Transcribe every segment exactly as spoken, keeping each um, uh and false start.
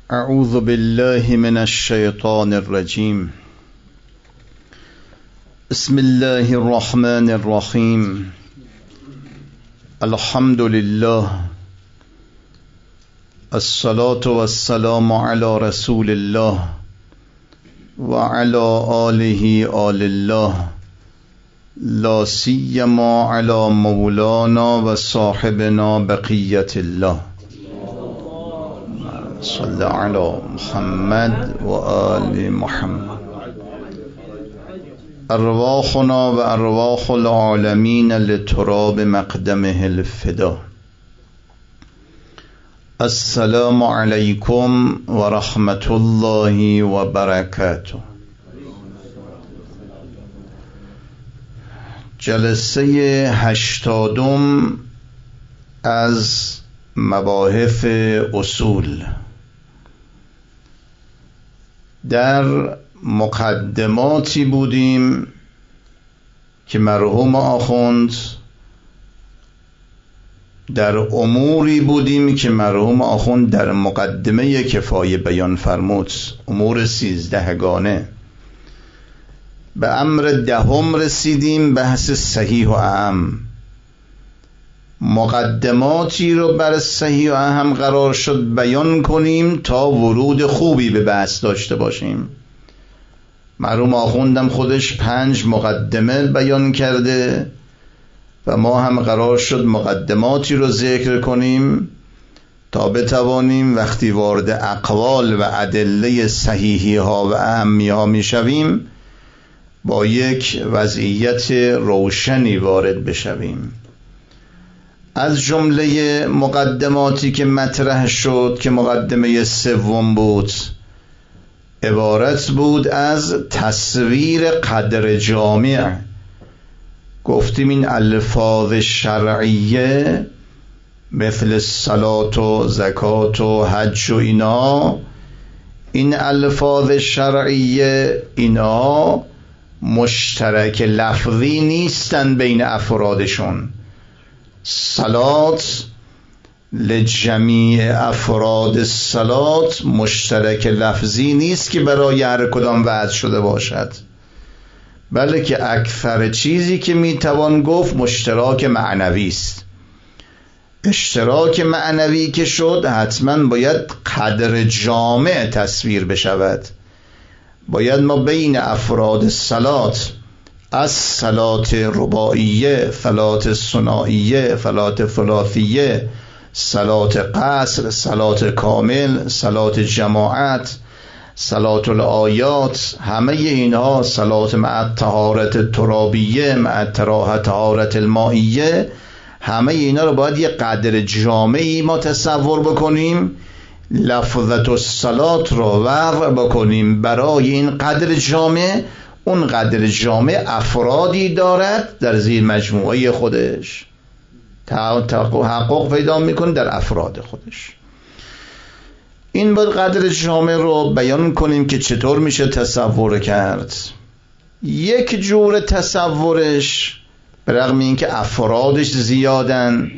اعوذ بالله من الشیطان الرجیم. بسم الله الرحمن الرحیم. الحمد لله، الصلاة والسلام على رسول الله و علی آله آل الله، لا سیما علی مولانا و صاحبنا بقیت الله. صلی علی محمد و آل محمد. ارواحنا و ارواح العالمین لتراب مقدمه الفدا. السلام علیکم و رحمت الله و برکاته. جلسه هشتادم از مباحث اصول. در مقدماتی بودیم که مرحوم آخوند در اموری بودیم که مرحوم آخوند در مقدمه کفایه بیان فرمود، امور سیزدهگانه. به امر دهم رسیدیم، بحث صحیح و اهم. مقدماتی رو بر صحیح و اهم قرار شد بیان کنیم تا ورود خوبی به بحث داشته باشیم. مرحوم آخوندم خودش پنج مقدمه بیان کرده و ما هم قرار شد مقدماتی رو ذکر کنیم تا بتوانیم وقتی وارد اقوال و ادله صحیحی ها و اهمی ها می شویم با یک وضعیت روشنی وارد بشویم. از جمله مقدماتی که مطرح شد که مقدمه سوم بود، عبارت بود از تصویر قدر جامع. گفتیم این الفاظ شرعیه مثل صلات و زکات و حج و اینا، این الفاظ شرعیه اینا مشترک لفظی نیستن بین افرادشون. صلات لجمیع افراد الصلات مشترک لفظی نیست که برای هر کدام وضع شده باشد، بلکه اکثر چیزی که میتوان گفت مشترک معنوی است. اشتراک معنوی که شد حتما باید قدر جامع تصویر بشود. باید ما بین افراد الصلات، از صلات رباعیه، صلات ثنائیه، صلات ثلاثیه، صلات قصر، صلات کامل، صلات جماعت، صلات الآیات، همه اینها، صلات مع طهارت ترابیه مع طهارت المائیه، همه اینا رو باید یه قدر جامعی ما تصور بکنیم، لفظت الصلات رو وضع بکنیم برای این قدر جامع. اون قدر جامع افرادی دارد در زیر مجموعه خودش، تحقق پیدا میکنه در افراد خودش. این باید قدر جامع رو بیان کنیم که چطور میشه تصور کرد. یک جور تصورش به رغم اینکه افرادش زیادن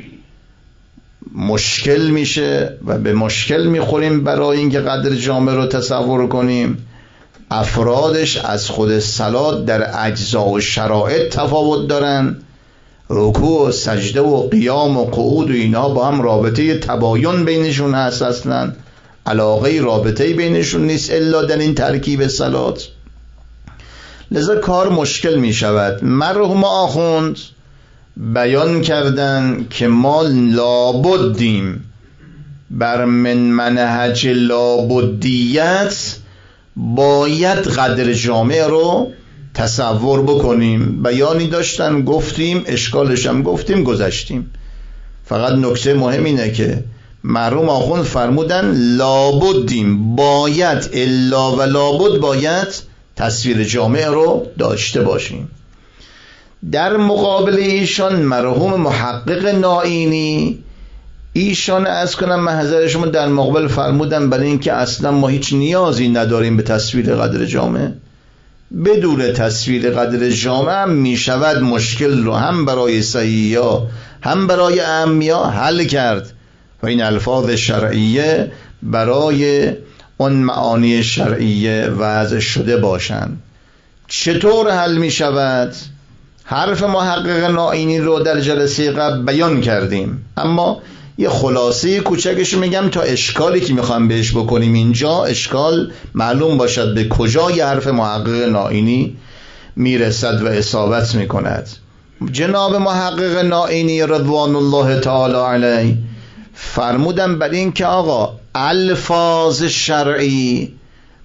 مشکل میشه و به مشکل میخوریم برای اینکه قدر جامع رو تصور کنیم. افرادش از خود صلات در اجزا و شرایط تفاوت دارن. رکوع و سجده و قیام و قعود و اینا با هم رابطه تباین بینشون هست، اصلا علاقه رابطه بینشون نیست الا در این ترکیب صلات. لذا کار مشکل می شود. مرحوم آخوند بیان کردن که ما لابدیم بر من منهج لابدیت باید قدر جامع رو تصور بکنیم. بیانی داشتن، گفتیم، اشکالش هم گفتیم، گذشتیم. فقط نکته مهم اینه که مرحوم آخوند فرمودن لابدیم، باید، الا و لابد باید تصویر جامع رو داشته باشیم. در مقابل ایشان مرحوم محقق نائینی، ایشان از کنم محضر شما در مقابل فرمودن برای اینکه اصلا ما هیچ نیازی نداریم به تصویر قدر جامع. بدون تصویر قدر جامع می شود مشکل رو هم برای صحیحا هم برای اعمیا حل کرد و این الفاظ شرعیه برای اون معانی شرعیه وضع شده باشند. چطور حل می شود؟ حرف محقق نائینی رو در جلسه قبل بیان کردیم، اما یه خلاصه کوچکش میگم تا اشکالی که میخوام بهش بکنیم اینجا اشکال معلوم باشد به کجا یه حرف محقق نائینی میرسد و اصابت میکند. جناب محقق نائینی رضوان الله تعالی علیه فرمودن بر این که آقا الفاظ شرعی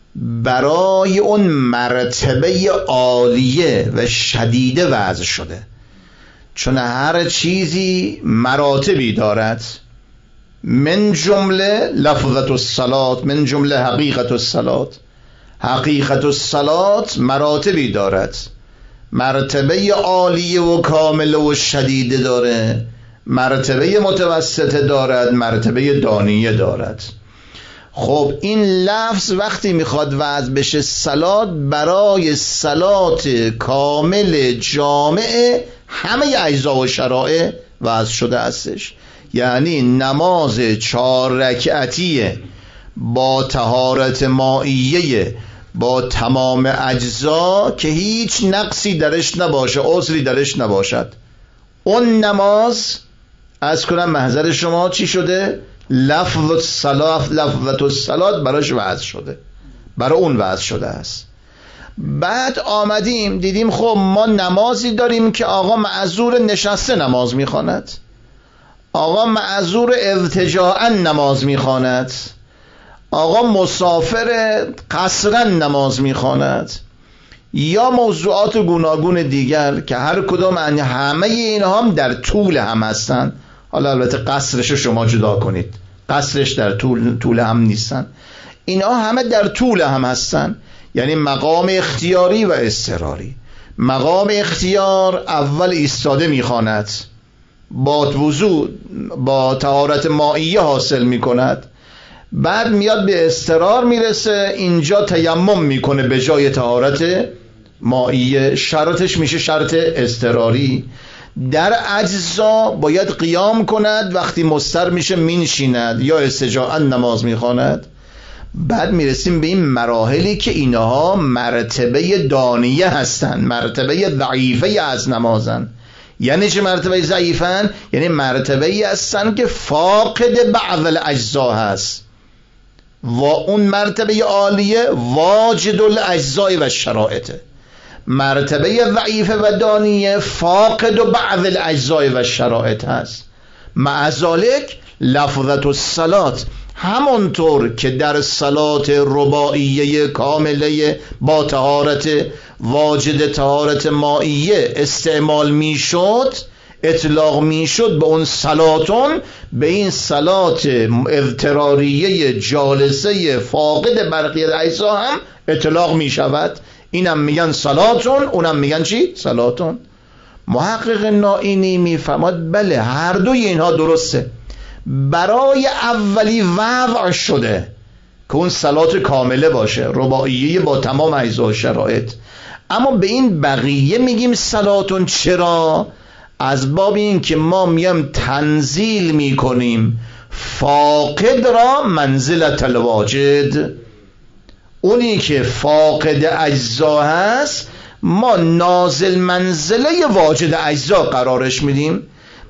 برای اون مرتبه عالیه و شدیده وضع شده، چون هر چیزی مراتبی دارد، من جمله لفظت الصلاة، من جمله حقیقت الصلاة. حقیقت الصلاة مراتبی دارد، مرتبه عالیه و کامله و شدیده داره، مرتبه متوسطه دارد، مرتبه دانیه دارد. خب این لفظ وقتی میخواد وضع بشه صلات، برای صلات کامل جامع همه اجزا و شرائع وضع شده هستش. یعنی نماز چهار رکعتیه با طهارت مائیه با تمام اجزا که هیچ نقصی درش نباشه، عذری درش نباشد، اون نماز از کنم محضر شما چی شده؟ لفظ الصلاة، لفظت الصلاة براش وضع شده، برای اون وضع شده است. بعد آمدیم دیدیم خب ما نمازی داریم که آقا معذور نشسته نماز میخواند، آقا معذور ارتجاعا نماز میخواند، آقا مسافر قصرا نماز میخواند، یا موضوعات گوناگون دیگر که هر کدام همه اینها هم در طول هم هستن. حالا البته قصرش شما جدا کنید، قصرش در طول, طول هم نیستن، اینا همه در طول هم هستن. یعنی مقام اختیاری و اضطراری. مقام اختیار اول ایستاده میخواند، با وضو با طهارت مائیه حاصل میکند، بعد میاد به اضطرار میرسه، اینجا تیمم میکنه به جای طهارت مائیه، شرطش میشه شرط اضطراری. در اجزا باید قیام کند، وقتی مضطر میشه مینشیند یا استجاعا نماز میخواند. بعد میرسیم به این مراحلی که اینها مرتبه دانیه هستن، مرتبه ضعیفه از نمازن. یعنی چه مرتبه ضعیفن؟ یعنی مرتبه هستن که فاقد بعض الاجزا هست، و اون مرتبه عالیه واجد الاجزای و شرائطه. مرتبه ضعیف و دانیه فاقد و بعض الاجزای و شرائط هست. مع ذالک لفظت الصلاة همونطور که در صلات رباعیه کامله با طهارت واجد طهارت مائیه استعمال میشد، اطلاق میشد به اون صلاتون، به این صلات اضطراریه جالسه فاقد برقی اجزا هم اطلاق میشود. اینم میگن صلاتون، اونم میگن چی؟ صلاتون. محقق نائینی میفهمد بله هر دوی اینها درسته، برای اولی وضع شده که اون صلات کامله باشه، رباعیه با تمام اجزا و شرایط، اما به این بقیه میگیم صلاتون. چرا؟ از باب این که ما میم تنزیل میکنیم فاقد را منزلت الواجد، اونی که فاقد اجزا هست ما نازل منزله واجد اجزا قرارش میدیم.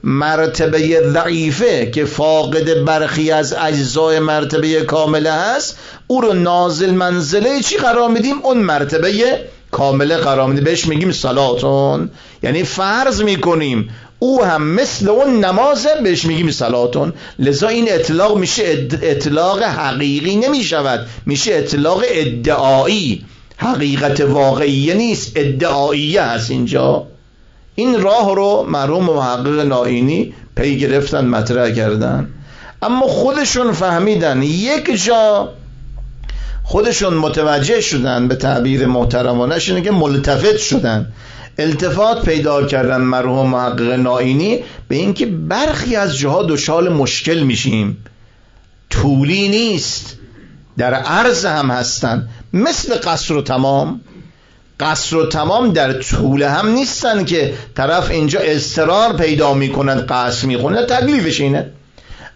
مرتبه ضعیفه که فاقد برخی از اجزای مرتبه کامله هست، او رو نازل منزله چی قرار میدیم؟ اون مرتبه کامله قرار میدیم، بهش میگیم صلاتون. یعنی فرض میکنیم او هم مثل اون نمازه، بهش میگیم صلاتون. لذا این اطلاق میشه اطلاق حقیقی نمیشود، میشه اطلاق ادعایی، حقیقت واقعی نیست، ادعاییه هست اینجا. این راه رو مرحوم محقق نائینی پی گرفتن، مطرح کردن، اما خودشون فهمیدن یک جا، خودشون متوجه شدن، به تعبیر محترمانش اینه که ملتفت شدن، التفات پیدا کردن مرحوم محقق نائینی به اینکه برخی از جاها دچار مشکل میشیم، طولی نیست، در عرض هم هستن، مثل قصر و تمام. قصر و تمام در طول هم نیستن که طرف اینجا اضطرار پیدا میکند قصر میخونه، تکلیفش اینه.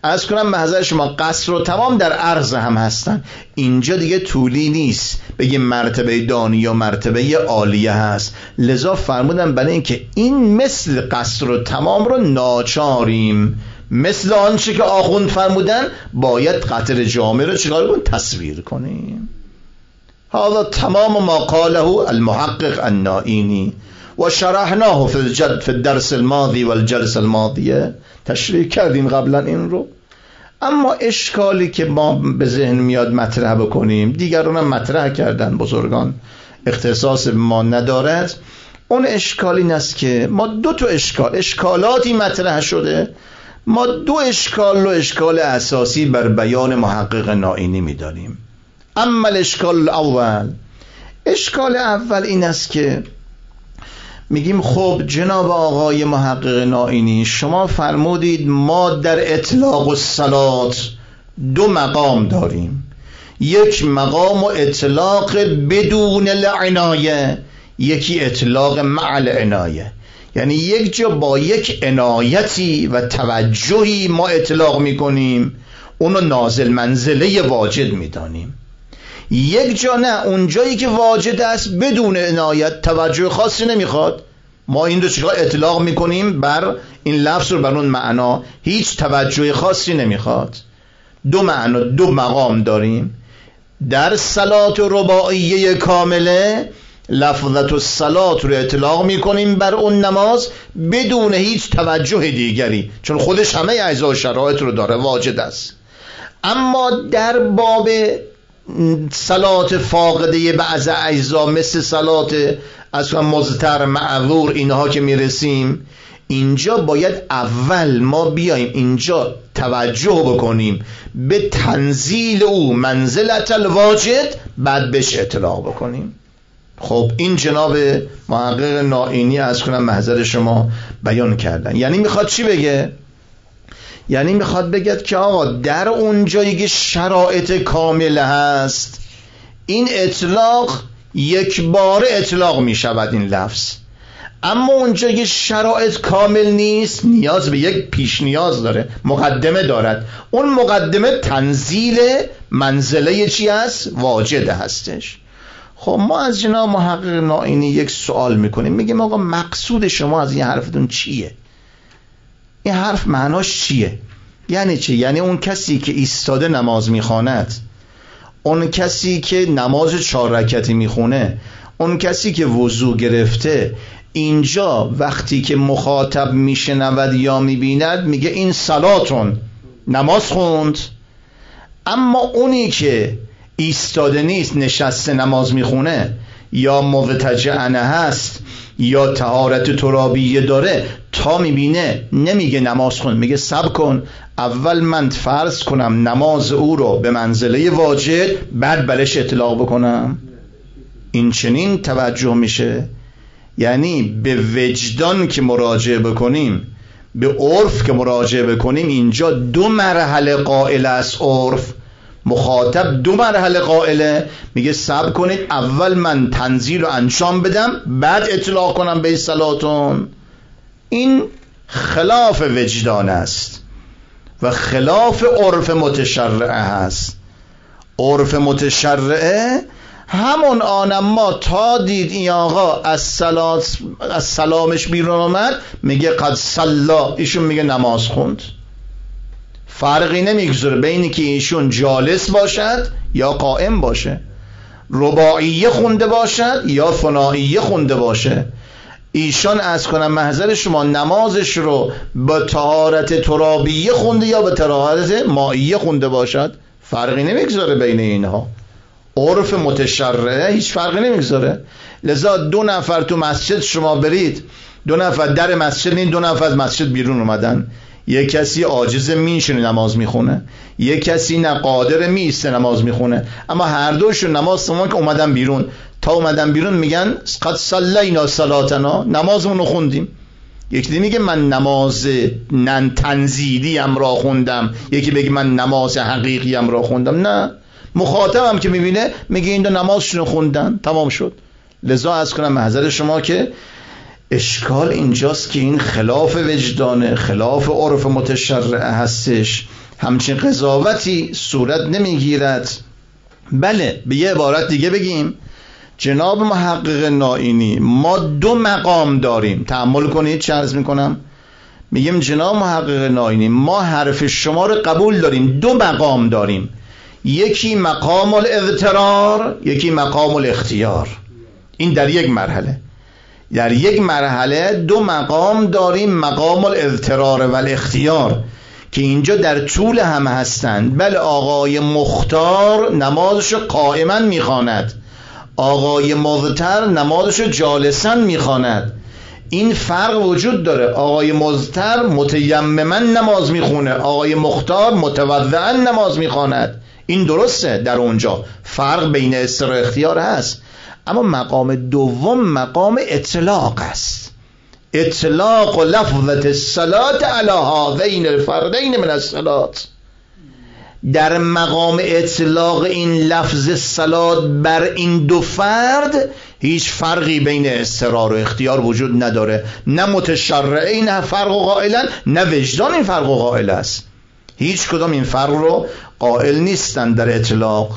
عرض کنم محضر شما قصر و تمام در عرض هم هستن. اینجا دیگه طولی نیست بگیم مرتبه دانی یا مرتبه عالیه هست، لذا فرمودن برای اینکه این مثل قصر و تمام رو ناچاریم، مثل آنچه که آخوند فرمودن باید قطر جامع رو چیکار کنیم؟ تصویر کنیم. هذا تمام ما قاله المحقق النائینی و شرحناه فی الجد فی الدرس الماضی و الجلسه الماضیه، تشریح کردیم قبلا این رو. اما اشکالی که ما به ذهن میاد مطرح بکنیم، دیگران هم مطرح کردن بزرگان، اختصاص ما ندارد، اون اشکال این است که ما دو تا اشکال اشکالاتی مطرح شده، ما دو اشکال و اشکال اساسی بر بیان محقق نائینی میدانیم. اما الاشکال اول، اشکال اول این است که میگیم خب جناب آقای محقق نائینی، شما فرمودید ما در اطلاق الصلات دو مقام داریم، یک مقام و اطلاق بدون العنایه، یکی اطلاق مع العنایه، یعنی یک جا با یک عنایتی و توجهی ما اطلاق میکنیم، اونو نازل منزله واجد میدانیم. یک جا نه، اون جایی که واجد است بدون عنایت، توجه خاصی نمیخواد، ما این رو چیکار اطلاق میکنیم بر این لفظ رو بر اون معنا، هیچ توجه خاصی نمیخواد. دو معنا، دو مقام داریم. در صلات رباعیه کامله لفظت الصلات رو اطلاق میکنیم بر اون نماز بدون هیچ توجه دیگری، چون خودش همه اجزا و شرایط رو داره، واجد است. اما در باب صلات فاقده بعض اجزا مثل صلات اصلا مضطر معذور اینها که میرسیم، اینجا باید اول ما بیایم اینجا توجه بکنیم به تنزیل او منزلت الواجد، بعد بهش اطلاق بکنیم. خب این جناب محقق نائینی از کنم محضر شما بیان کردن. یعنی میخواد چی بگه؟ یعنی میخواد بگه که آقا در اون جایی که شرایط کامل هست این اطلاق یک بار اطلاق میشود این لفظ، اما اون جایی که شرایط کامل نیست نیاز به یک پیش نیاز داره، مقدمه دارد. اون مقدمه تنزیل منزله چی هست؟ واجد هستش. خب ما از جناب محقق نائینی یک سوال میکنیم، میگیم آقا مقصود شما از این حرفتون چیه؟ این حرف معناش چیه؟ یعنی چی؟ یعنی اون کسی که ایستاده نماز میخواند، اون کسی که نماز چهار رکعتی میخونه، اون کسی که وضو گرفته، اینجا وقتی که مخاطب میشنود یا میبیند میگه این صلاتون، نماز خوند. اما اونی که ایستاده نیست، نشسته نماز میخونه یا مضطجعن هست یا طهارت ترابیه داره، تا میبینه نمیگه نماز خون، میگه صبر کن اول من فرض کنم نماز او رو به منزله واجد، بعد بلش اطلاق بکنم. این چنین توجه میشه. یعنی به وجدان که مراجعه بکنیم، به عرف که مراجعه بکنیم، اینجا دو مرحله قائل است. عرف مخاطب دو مرحله قائله، میگه صبر کنید اول من تنزیل رو انجام بدم بعد اطلاق کنم به صلاتون. این خلاف وجدان است و خلاف عرف متشرعه هست. عرف متشرعه همون آن ما تا دید این آقا از صلات از سلامش بیرون اومد میگه قد صلا، ایشون میگه نماز خوند. فرقی نمیگذاره بینی که ایشون جالس باشد یا قائم باشه، رباعیه خونده باشد یا ثنائیه خونده باشه. ایشان از کنم محضر شما نمازش رو به طهارت ترابیه خونده یا به طهارت مائیه خونده باشد، فرقی نمیگذاره بین اینها. عرف متشرعه هیچ فرقی نمیگذاره. لذا دو نفر تو مسجد شما برید، دو نفر در مسجد، این دو نفر از مسجد بیرون اومدن، یک کسی عاجز میشونه نماز میخونه، یک کسی نه قادر میسته نماز میخونه، اما هر دوشون نماز تمام که اومدن بیرون، تا اومدن بیرون میگن قد صلینا صلاتنا، نمازمون رو خوندیم. یکی دیگه میگه من نماز نن تنزیلی ام را خوندم، یکی بگه من نماز حقیقی ام را خوندم. نه، مخاطبم که میبینه میگه این دو نمازشون رو خوندن، تمام شد. لذا از کنم محضر شما که اشکال اینجاست که این خلاف وجدانه، خلاف عرف متشرعه هستش. همچین قضاوتی صورت نمیگیرد. بله، به یه عبارت دیگه بگیم، جناب محقق نائینی ما دو مقام داریم. تأمل کنید چه عرض میکنم. میگیم جناب محقق نائینی ما حرف شما رو قبول داریم، دو مقام داریم، یکی مقام الاضطرار، یکی مقام الاختیار. این در یک مرحله. در یک مرحله دو مقام داریم، مقام الاضطرار و الاختیار، که اینجا در طول هم هستند. بله، آقای مختار نمازش قائما میخواند، آقای مضطر نمازش جالسا میخواند. این فرق وجود داره. آقای مضطر متیمما نماز میخونه، آقای مختار متوضعا نماز میخواند. این درسته، در اونجا فرق بین اضطرار و اختیار هست. اما مقام دوم مقام اطلاق است. اطلاق و لفظت الصلاة علی هذین الفردین من الصلاة. در مقام اطلاق این لفظ صلات بر این دو فرد هیچ فرقی بین اضطرار و اختیار وجود نداره. نه متشرعین نه فرق و قائلن، نه وجدان این فرق و قائل است. هیچ کدام این فرق رو قائل نیستن در اطلاق.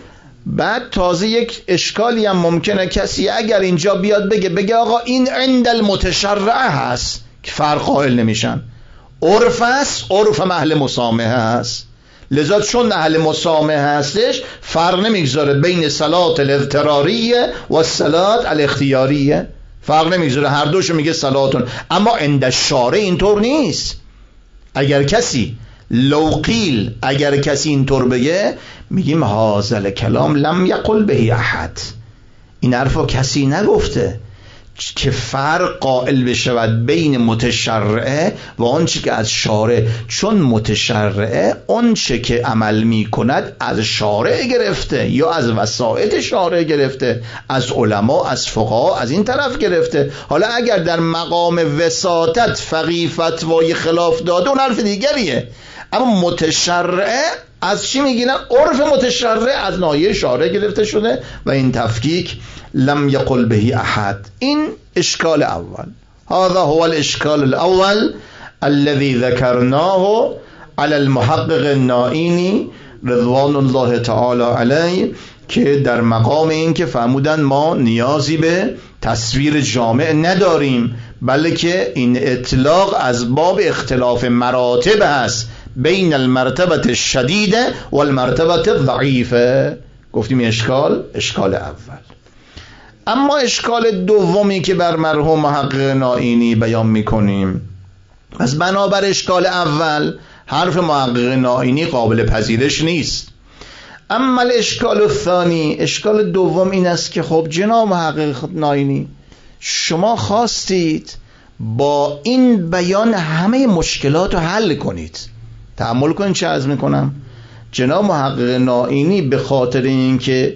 بعد تازه یک اشکالی هم ممکنه کسی اگر اینجا بیاد بگه بگه آقا این عند المتشرعه هست که فرق قائل نمیشن. عرف است، عرف اهل مسامحه هست، لذا چون اهل مسامحه هستش فرق نمیگذاره بین صلات الاضطراریه و صلات الاختیاریه، فرق نمیگذاره، هر دوشو میگه صلاتون. اما عند الشارع اینطور نیست. اگر کسی لو قیل اگر کسی اینطور بگه میگیم هازل کلام لم یقل به احد، این حرفو کسی نگفته که فرق قائل بشود بین متشرعه و آنچه که از شارع. چون متشرعه آنچه که عمل می کند از شارع گرفته یا از وسائط شارع گرفته، از علما، از فقها، از این طرف گرفته. حالا اگر در مقام وساطت فقیه فتوای خلاف داده اون حرف دیگریه. اما متشرعه از چی میگیرن؟ عرف متشرع از ناحیه شارع گرفته شده و این تفکیک لم یقل به احد. این اشکال اول. هذا هو الاشکال الاول الذي ذكرناه على المحقق النائینی رضوان الله تعالی علیه، که در مقام این که فرمودن ما نیازی به تصویر جامع نداریم، بلکه این اطلاق از باب اختلاف مراتب هست بین المرتبه الشدیده و المرتبه الضعیفه. گفتیم اشکال اشکال اول. اما اشکال دومی که بر مرحوم محقق نائینی بیان میکنیم، از بنابر اشکال اول حرف محقق نائینی قابل پذیرش نیست. اما اشکال الثانی، اشکال دوم این است که خب جناب محقق نائینی شما خواستید با این بیان همه مشکلات رو حل کنید. تأمل کنید چه عرض میکنم. جناب محقق نائینی به خاطر اینکه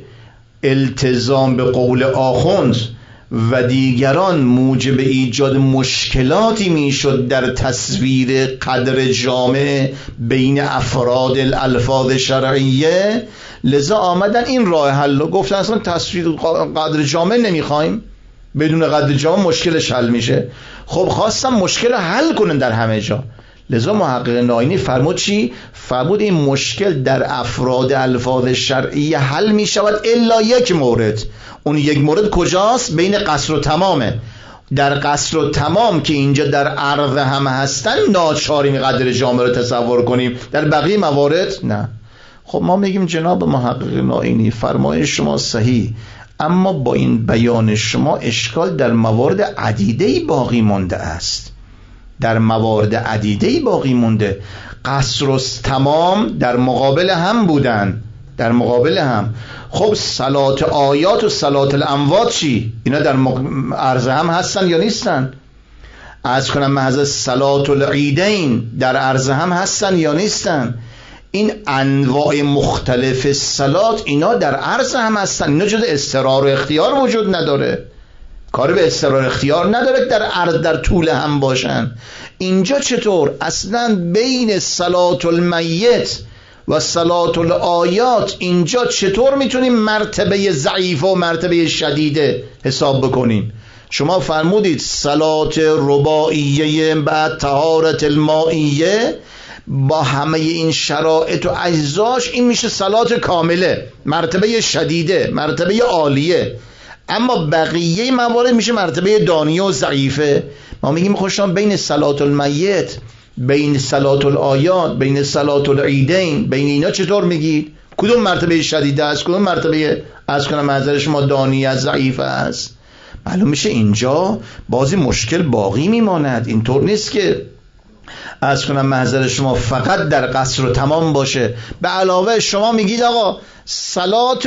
التزام به قول آخوند و دیگران موجب ایجاد مشکلاتی میشد در تصویر قدر جامع بین افراد الالفاظ شرعیه، لذا آمدن این راه حل رو گفتن اصلا تصویر قدر جامع نمیخوایم، بدون قدر جامع مشکلش حل میشه. خب خواستم مشکل حل کنن در همه جا، لذا محقق نائینی فرمود چی؟ فرمود این مشکل در افراد الفاظ شرعیه حل می شود الا یک مورد. اون یک مورد کجاست؟ بین قصر و تمامه. در قصر و تمام که اینجا در عرض هم هستن ناچاریم قدر جامع رو تصور کنیم، در بقیه موارد نه. خب ما میگیم جناب محقق نائینی فرمایش شما صحیح، اما با این بیان شما اشکال در موارد عدیده‌ای باقی مانده است. در موارد عدیده‌ای باقی مونده. قصر و تمام در مقابل هم بودن، در مقابل هم. خب صلات آیات و صلات الاموات چی؟ اینا در عرض هم هستن یا نیستن؟ عرض کنم محض صلات العیدین در عرض هم هستن یا نیستن؟ این انواع مختلف صلات اینا در عرض هم هستن. اینا جز اضطرار و اختیار وجود نداره، کاری به اضطرار اختیار نداره در عرض در طول هم باشن. اینجا چطور؟ اصلا بین صلات المیت و صلات الآیات اینجا چطور میتونیم مرتبه ضعیف و مرتبه شدیده حساب بکنیم؟ شما فرمودید صلات رباعیه بعد طهارت المائیه با همه این شرایط و اجزاش این میشه صلات کامله، مرتبه شدیده، مرتبه عالیه. اما بقیه موارد میشه مرتبه دانیه و ضعیفه. ما میگیم خوشان بین صلات المیت، بین صلات الآیات، بین صلات العیدین، بین اینا چطور میگید؟ کدوم مرتبه شدیده است، کدوم مرتبه از کنم منظر شما دانیه ضعیفه است؟ معلوم میشه اینجا بازی مشکل باقی میماند. اینطور نیست که از کنم محضر شما فقط در قصر و تمام باشه. به علاوه شما میگید آقا صلات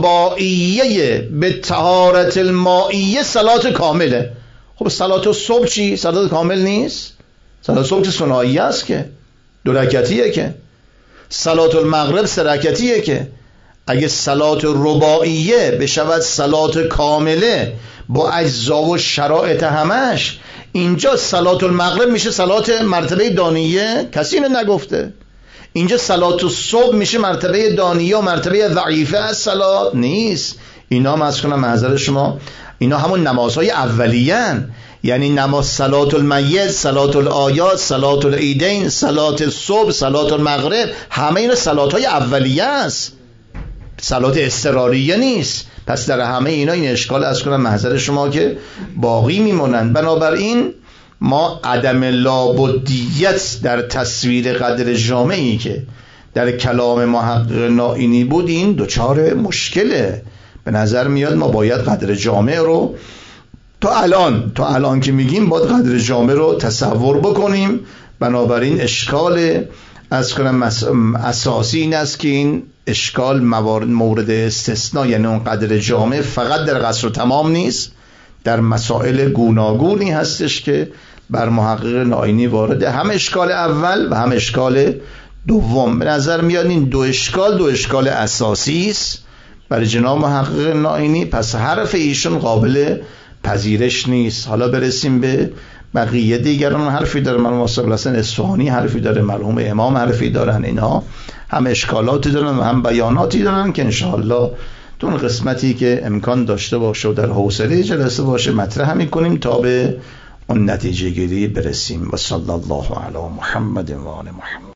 رباعیه به طهارت المائیه صلات کامله. خب صلات صبح چی؟ صلات کامل نیست؟ صلات صبح که ثنائیه است که دو رکعتیه که. صلات المغرب سه رکعتیه که. اگه صلات رباعیه بشود صلات کامله با اجزا و شرایط همش، اینجا صلات المغرب میشه صلات مرتبه دانیه، کسی اینو نگفته. اینجا صلات الصبح میشه مرتبه دانیه و مرتبه ضعیفه از صلات نیست. اینا از کنم محضر شما اینا همون نمازهای اولیه‌اند، یعنی نماز صلات المیت، صلات الآیات، صلات العیدین، صلات الصبح، صلات المغرب، همه اینا صلاتهای اولیه است، صلات اضطراریه نیست. پس در همه اینا این اشکال از کنم محضر شما که باقی میمونند. بنابراین ما عدم لابدیت در تصویر قدر جامعی که در کلام محقق نائینی بود این دوچار مشکله. به نظر میاد ما باید قدر جامع رو تا الان تا الان که میگیم باید قدر جامع رو تصور بکنیم. بنابراین اشکال از کنم اساسی این است که این اشکال موارد مورد استثناء، یعنی اون قدر جامع فقط در قصر و تمام نیست، در مسائل گوناگونی هستش که بر محقق نائینی وارده، هم اشکال اول و هم اشکال دوم. به نظر میاد این دو اشکال دو اشکال اساسی است برای جناب محقق نائینی، پس حرف ایشون قابل پذیرش نیست. حالا برسیم به بقیه دیگران. حرفی داره مرحوم استاد حسن اصفهانی، حرفی داره مرحوم امام، حرفی دارن. اینها هم اشکالاتی دارن و هم بیاناتی دارن که انشاءالله تو اون قسمتی که امکان داشته باشه و در حوصله جلسه باشه مطرح میکنیم تا به اون نتیجه گیری برسیم. و صلی الله علی محمد و آل محمد.